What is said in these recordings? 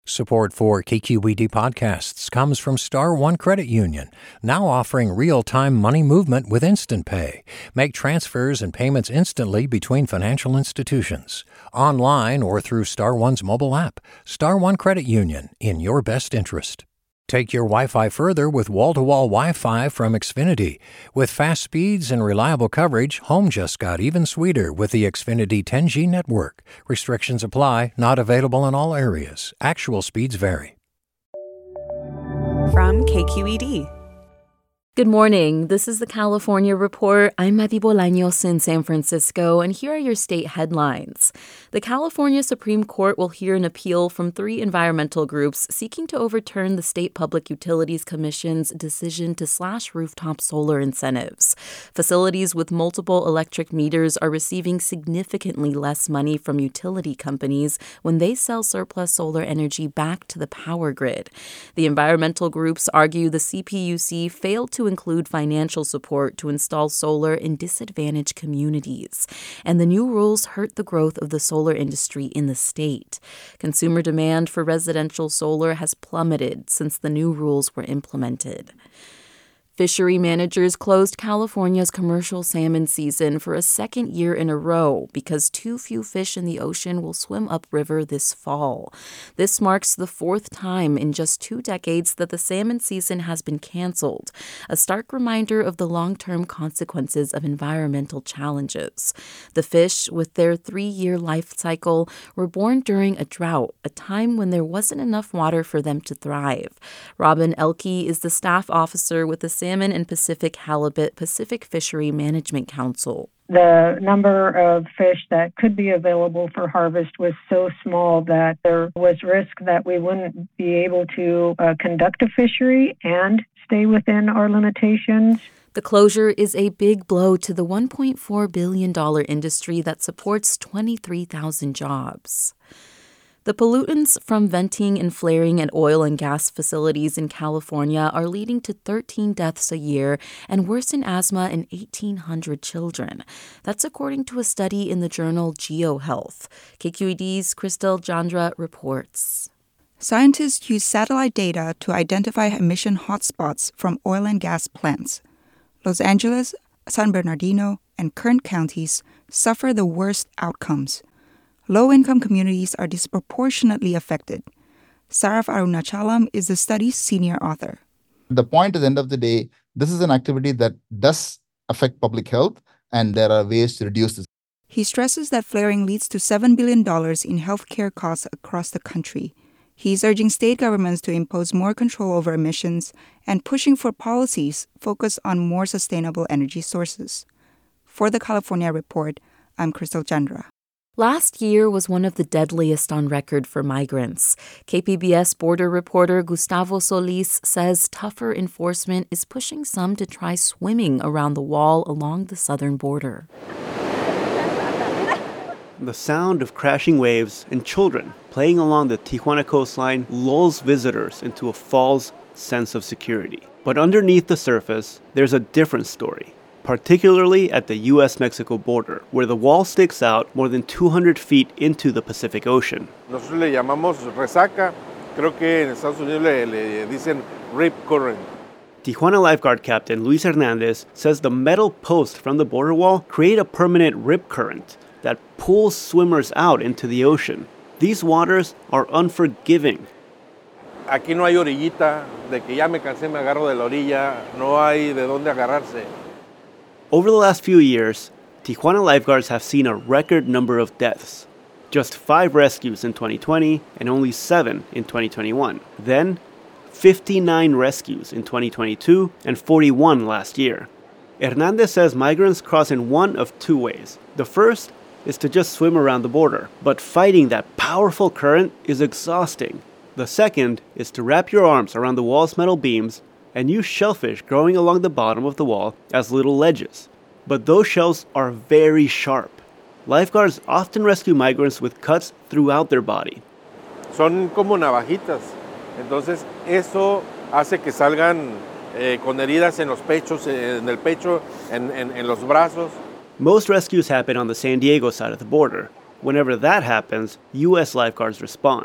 Support for KQED podcasts comes from Star One Credit Union, now offering real-time money movement with Instant Pay. Make transfers and payments instantly between financial institutions, online or through Star One's mobile app. Star One Credit Union, in your best interest. Take your Wi-Fi further with wall-to-wall Wi-Fi from Xfinity. With fast speeds and reliable coverage, home just got even sweeter with the Xfinity 10G network. Restrictions apply, not available in all areas. Actual speeds vary. From KQED. Good morning. This is the California Report. I'm Madi Bolaños in San Francisco, and here are your state headlines. The California Supreme Court will hear an appeal from 3 environmental groups seeking to overturn the State Public Utilities Commission's decision to slash rooftop solar incentives. Facilities with multiple electric meters are receiving significantly less money from utility companies when they sell surplus solar energy back to the power grid. The environmental groups argue the CPUC failed to include financial support to install solar in disadvantaged communities, and the new rules hurt the growth of the solar industry in the state. Consumer demand for residential solar has plummeted since the new rules were implemented. Fishery managers closed California's commercial salmon season for a second year in a row because too few fish in the ocean will swim upriver this fall. This marks the 4th time in just 2 decades that the salmon season has been canceled, a stark reminder of the long-term consequences of environmental challenges. The fish, with their 3-year life cycle, were born during a drought, a time when there wasn't enough water for them to thrive. Robin Elke is the staff officer with the Salmon and Pacific Halibut Pacific Fishery Management Council. The number of fish that could be available for harvest was so small that there was risk that we wouldn't be able to conduct a fishery and stay within our limitations. The closure is a big blow to the $1.4 billion industry that supports 23,000 jobs. The pollutants from venting and flaring at oil and gas facilities in California are leading to 13 deaths a year and worsen asthma in 1,800 children. That's according to a study in the journal GeoHealth. KQED's Crystal Jandra reports. Scientists use satellite data to identify emission hotspots from oil and gas plants. Los Angeles, San Bernardino, and Kern counties suffer the worst outcomes. Low-income communities are disproportionately affected. Saraf Arunachalam is the study's senior author. The point at the end of the day, this is an activity that does affect public health, and there are ways to reduce this. He stresses that flaring leads to $7 billion in healthcare costs across the country. He's urging state governments to impose more control over emissions and pushing for policies focused on more sustainable energy sources. For the California Report, I'm Crystal Chandra. Last year was one of the deadliest on record for migrants. KPBS border reporter Gustavo Solis says tougher enforcement is pushing some to try swimming around the wall along the southern border. The sound of crashing waves and children playing along the Tijuana coastline lulls visitors into a false sense of security. But underneath the surface, there's a different story. Particularly at the U.S.-Mexico border, where the wall sticks out more than 200 feet into the Pacific Ocean. Nosotros le llamamos resaca. Creo que en Estados Unidos le dicen rip current. Tijuana lifeguard captain Luis Hernandez says the metal posts from the border wall create a permanent rip current that pulls swimmers out into the ocean. These waters are unforgiving. Aquí no hay orillita, de que ya me cansé, me agarro de la orilla. No hay de dónde agarrarse. Over the last few years, Tijuana lifeguards have seen a record number of deaths. Just 5 rescues in 2020 and only 7 in 2021. Then, 59 rescues in 2022 and 41 last year. Hernandez says migrants cross in one of 2 ways. The first is to just swim around the border, but fighting that powerful current is exhausting. The second is to wrap your arms around the wall's metal beams and use shellfish growing along the bottom of the wall as little ledges. But those shells are very sharp. Lifeguards often rescue migrants with cuts throughout their body. Son como navajitas. Entonces, eso hace que salgan con heridas en los pechos, en el pecho, en los brazos. Most rescues happen on the San Diego side of the border. Whenever that happens, U.S. lifeguards respond.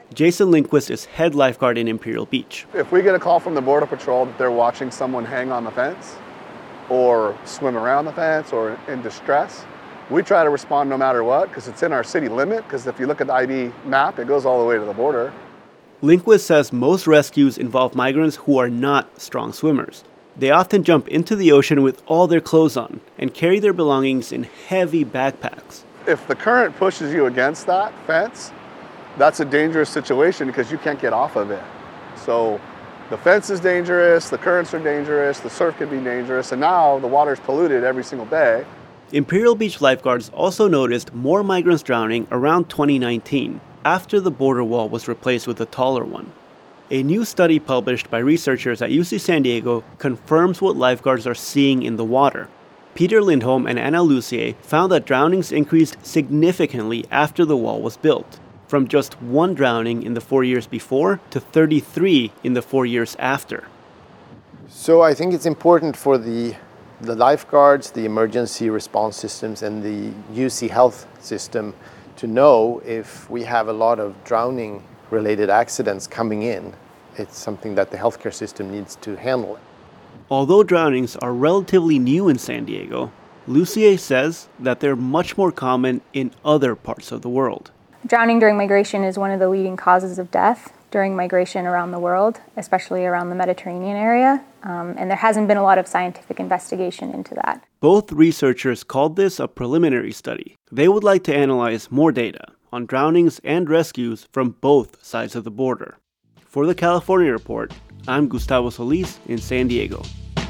Jason Lindquist is head lifeguard in Imperial Beach. If we get a call from the Border Patrol that they're watching someone hang on the fence or swim around the fence or in distress, we try to respond no matter what because it's in our city limit, because if you look at the ID map, it goes all the way to the border. Lindquist says most rescues involve migrants who are not strong swimmers. They often jump into the ocean with all their clothes on and carry their belongings in heavy backpacks. If the current pushes you against that fence, that's a dangerous situation because you can't get off of it. So the fence is dangerous, the currents are dangerous, the surf can be dangerous, and now the water's polluted every single day. Imperial Beach lifeguards also noticed more migrants drowning around 2019, after the border wall was replaced with a taller one. A new study published by researchers at UC San Diego confirms what lifeguards are seeing in the water. Peter Lindholm and Anna Lucier found that drownings increased significantly after the wall was built, from just 1 drowning in the 4 years before to 33 in the 4 years after. So I think it's important for the lifeguards, the emergency response systems, and the UC Health system to know if we have a lot of drowning-related accidents coming in. It's something that the healthcare system needs to handle. Although drownings are relatively new in San Diego, Lucier says that they're much more common in other parts of the world. Drowning during migration is one of the leading causes of death during migration around the world, especially around the Mediterranean area, and there hasn't been a lot of scientific investigation into that. Both researchers called this a preliminary study. They would like to analyze more data on drownings and rescues from both sides of the border. For the California Report, I'm Gustavo Solis in San Diego.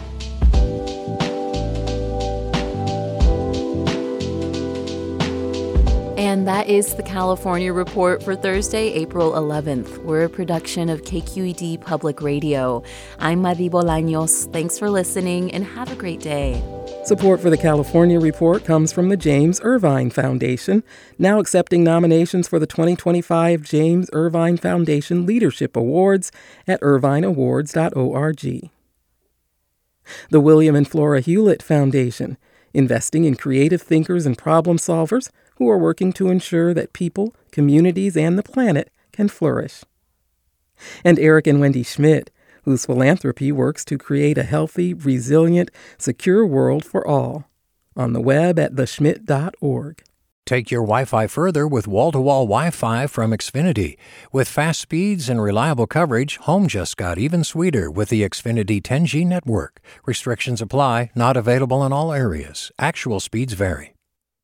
And that is the California Report for Thursday, April 11th. We're a production of KQED Public Radio. I'm Madi Bolaños. Thanks for listening and have a great day. Support for the California Report comes from the James Irvine Foundation, now accepting nominations for the 2025 James Irvine Foundation Leadership Awards at irvineawards.org. The William and Flora Hewlett Foundation, investing in creative thinkers and problem solvers who are working to ensure that people, communities, and the planet can flourish. And Eric and Wendy Schmidt, whose philanthropy works to create a healthy, resilient, secure world for all. On the web at theschmidt.org. Take your Wi-Fi further with wall-to-wall Wi-Fi from Xfinity. With fast speeds and reliable coverage, home just got even sweeter with the Xfinity 10G network. Restrictions apply, not available in all areas. Actual speeds vary.